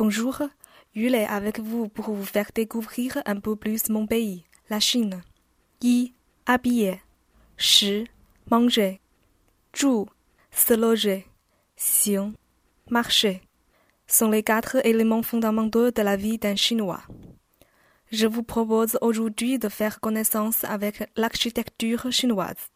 Bonjour, Yule est avec vous pour vous faire découvrir un peu plus mon pays, la Chine. 1. Habiller. 10. Manger. 住 se loger. 行 marcher sont les 4 éléments fondamentaux de la vie d'un Chinois. Je vous propose aujourd'hui de faire connaissance avec l'architecture chinoise.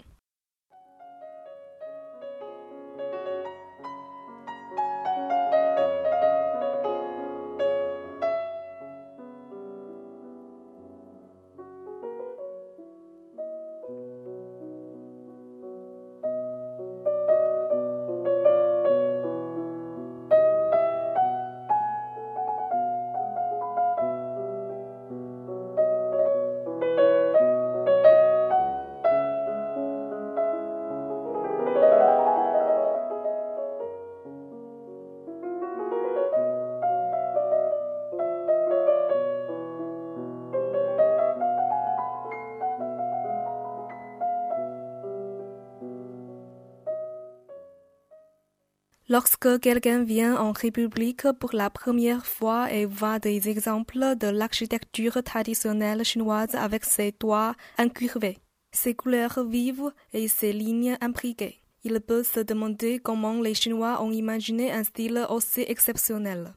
Lorsque quelqu'un vient en République pour la première fois et voit des exemples de l'architecture traditionnelle chinoise avec ses toits incurvés, ses couleurs vives et ses lignes imbriquées, il peut se demander comment les Chinois ont imaginé un style aussi exceptionnel.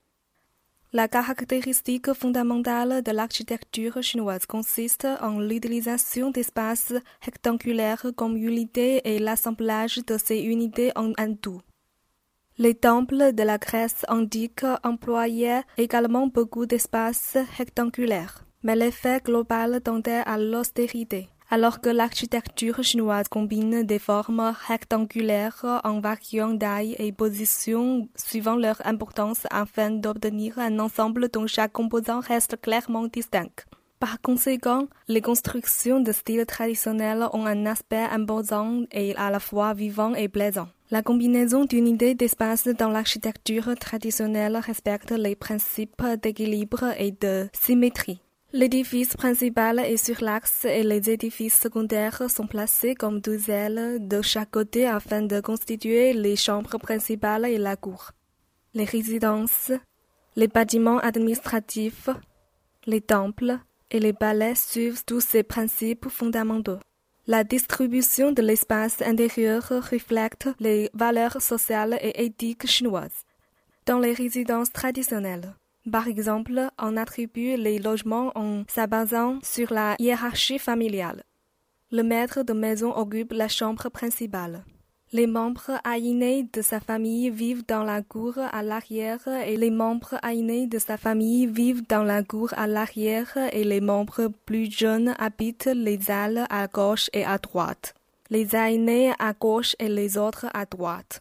La caractéristique fondamentale de l'architecture chinoise consiste en l'utilisation d'espaces rectangulaires comme unité et l'assemblage de ces unités en un tout. Les temples de la Grèce antique employaient également beaucoup d'espaces rectangulaires, mais l'effet global tendait à l'austérité, alors que l'architecture chinoise combine des formes rectangulaires en variant taille et position suivant leur importance afin d'obtenir un ensemble dont chaque composant reste clairement distinct. Par conséquent, les constructions de style traditionnel ont un aspect imposant et à la fois vivant et plaisant. La combinaison d'unités d'espace dans l'architecture traditionnelle respecte les principes d'équilibre et de symétrie. L'édifice principal est sur l'axe et les édifices secondaires sont placés comme deux ailes de chaque côté afin de constituer les chambres principales et la cour. Les résidences, les bâtiments administratifs, les temples et les palais suivent tous ces principes fondamentaux. La distribution de l'espace intérieur reflète les valeurs sociales et éthiques chinoises. Dans les résidences traditionnelles, par exemple, on attribue les logements en s'appuyant sur la hiérarchie familiale. Le maître de maison occupe la chambre principale. Les membres aînés de sa famille vivent dans la cour à l'arrière et les membres aînés de sa famille vivent dans la cour à l'arrière et les membres plus jeunes habitent les ailes à gauche et à droite. Les aînés à gauche et les autres à droite.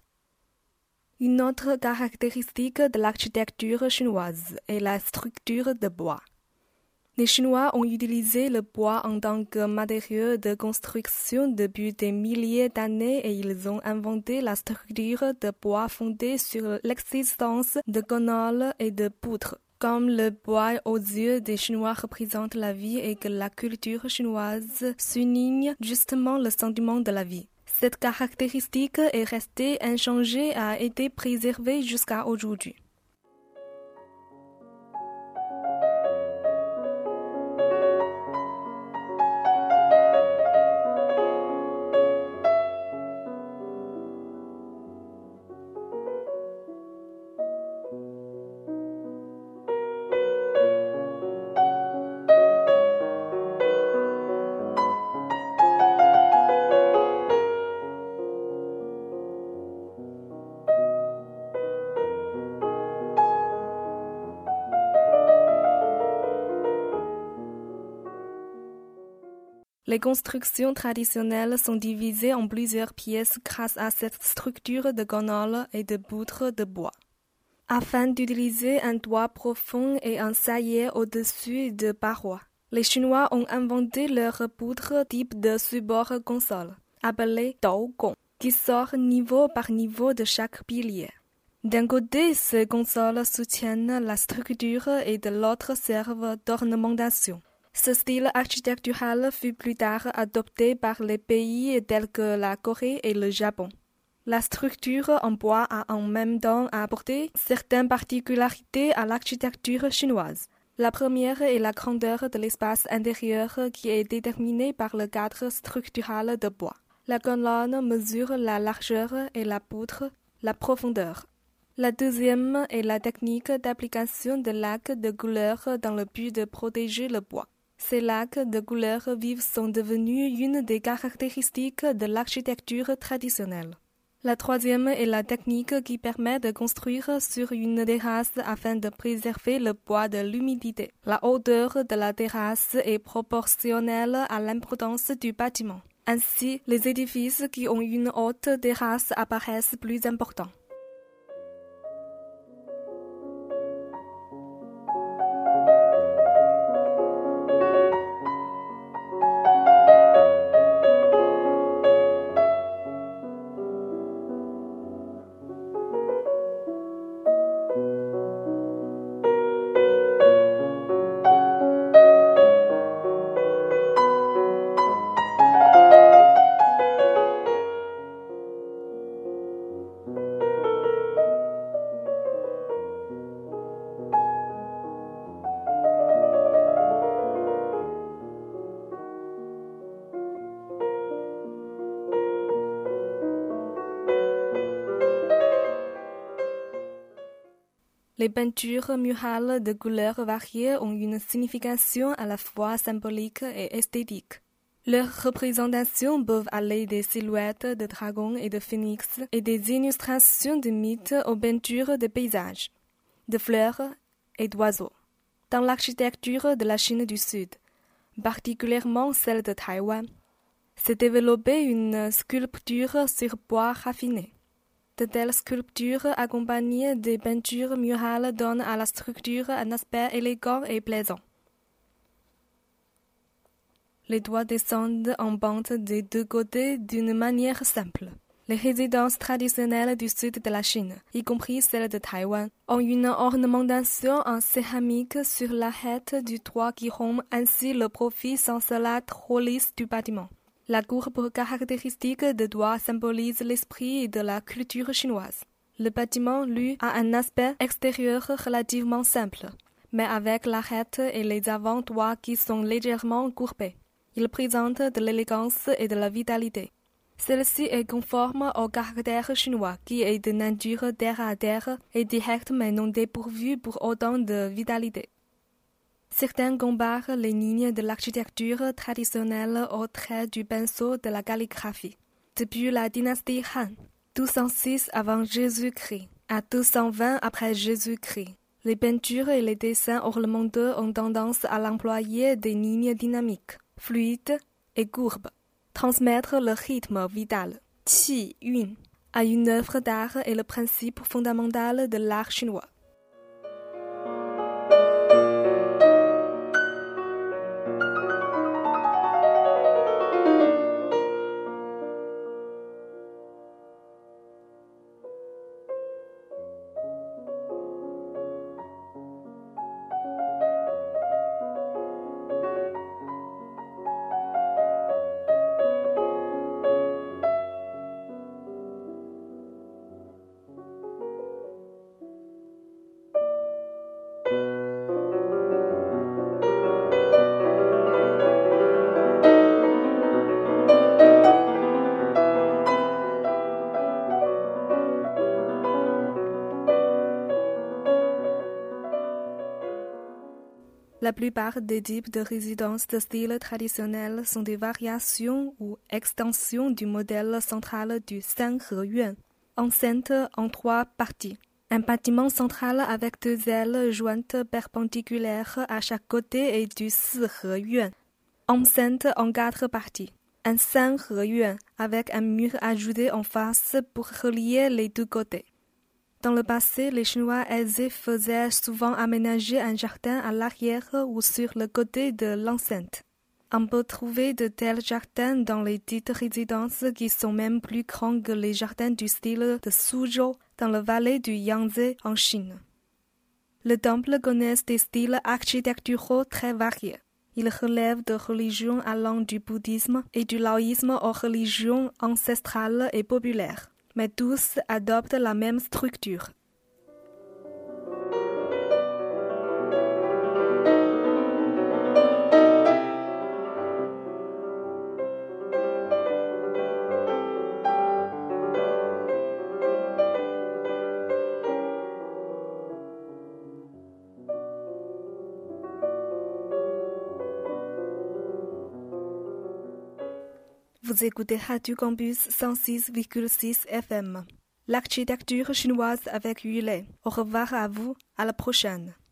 Une autre caractéristique de l'architecture chinoise est la structure de bois. Les Chinois ont utilisé le bois en tant que matériau de construction depuis des milliers d'années et ils ont inventé la structure de bois fondée sur l'existence de gonnoles et de poutres. Comme le bois aux yeux des Chinois représente la vie et que la culture chinoise souligne justement le sentiment de la vie. Cette caractéristique est restée inchangée et a été préservée jusqu'à aujourd'hui. Les constructions traditionnelles sont divisées en plusieurs pièces grâce à cette structure de gonnoles et de poutres de bois. Afin d'utiliser un toit profond et un saillet au-dessus de parois, les Chinois ont inventé leur poutre type de support console, appelé Daogong, qui sort niveau par niveau de chaque pilier. D'un côté, ces consoles soutiennent la structure et de l'autre servent d'ornementation. Ce style architectural fut plus tard adopté par les pays tels que la Corée et le Japon. La structure en bois a en même temps apporté certaines particularités à l'architecture chinoise. La première est la grandeur de l'espace intérieur qui est déterminée par le cadre structural de bois. La colonne mesure la largeur et la poutre la profondeur. La deuxième est la technique d'application de lacs de couleur dans le but de protéger le bois. Ces lacs de couleur vive sont devenus une des caractéristiques de l'architecture traditionnelle. La troisième est la technique qui permet de construire sur une terrasse afin de préserver le bois de l'humidité. La hauteur de la terrasse est proportionnelle à l'importance du bâtiment. Ainsi, les édifices qui ont une haute terrasse apparaissent plus importants. Les peintures murales de couleurs variées ont une signification à la fois symbolique et esthétique. Leurs représentations peuvent aller des silhouettes de dragons et de phénix et des illustrations de mythes aux peintures de paysages, de fleurs et d'oiseaux. Dans l'architecture de la Chine du Sud, particulièrement celle de Taïwan, s'est développée une sculpture sur bois raffiné. De telles sculptures accompagnées des peintures murales donnent à la structure un aspect élégant et plaisant. Les toits descendent en pente des deux côtés d'une manière simple. Les résidences traditionnelles du sud de la Chine, y compris celles de Taïwan, ont une ornementation en céramique sur l'arête du toit qui rompt ainsi le profil sans cela trop lisse du bâtiment. La courbe caractéristique de toit symbolise l'esprit de la culture chinoise. Le bâtiment, lui, a un aspect extérieur relativement simple, mais avec l'arête et les avant-toits qui sont légèrement courbés. Il présente de l'élégance et de la vitalité. Celle-ci est conforme au caractère chinois qui est de nature terre à terre et direct mais non dépourvu pour autant de vitalité. Certains comparent les lignes de l'architecture traditionnelle aux traits du pinceau de la calligraphie. Depuis la dynastie Han, 1206 avant Jésus-Christ à 1220 après Jésus-Christ, les peintures et les dessins ornementaux ont tendance à l'employer des lignes dynamiques, fluides et courbes. Transmettre le rythme vital, qi, yun, à une œuvre d'art est le principe fondamental de l'art chinois. La plupart des types de résidences de style traditionnel sont des variations ou extensions du modèle central du Sanhe-yuan, enceinte en 3 parties. Un bâtiment central avec 2 ailes jointes perpendiculaires à chaque côté et du Si-he-yuan, enceinte en 4 parties. Un San-he-yuan avec un mur ajouté en face pour relier les 2 côtés. Dans le passé, les Chinois aisés faisaient souvent aménager un jardin à l'arrière ou sur le côté de l'enceinte. On peut trouver de tels jardins dans les dites résidences qui sont même plus grands que les jardins du style de Suzhou dans la vallée du Yangtze en Chine. Les temples connaissent des styles architecturaux très variés. Ils relèvent de religions allant du bouddhisme et du laoïsme aux religions ancestrales et populaires. mais tous adoptent la même structure. Vous écoutez Radio Campus 106,6 FM. L'architecture chinoise avec Yulei. Au revoir à vous, à la prochaine.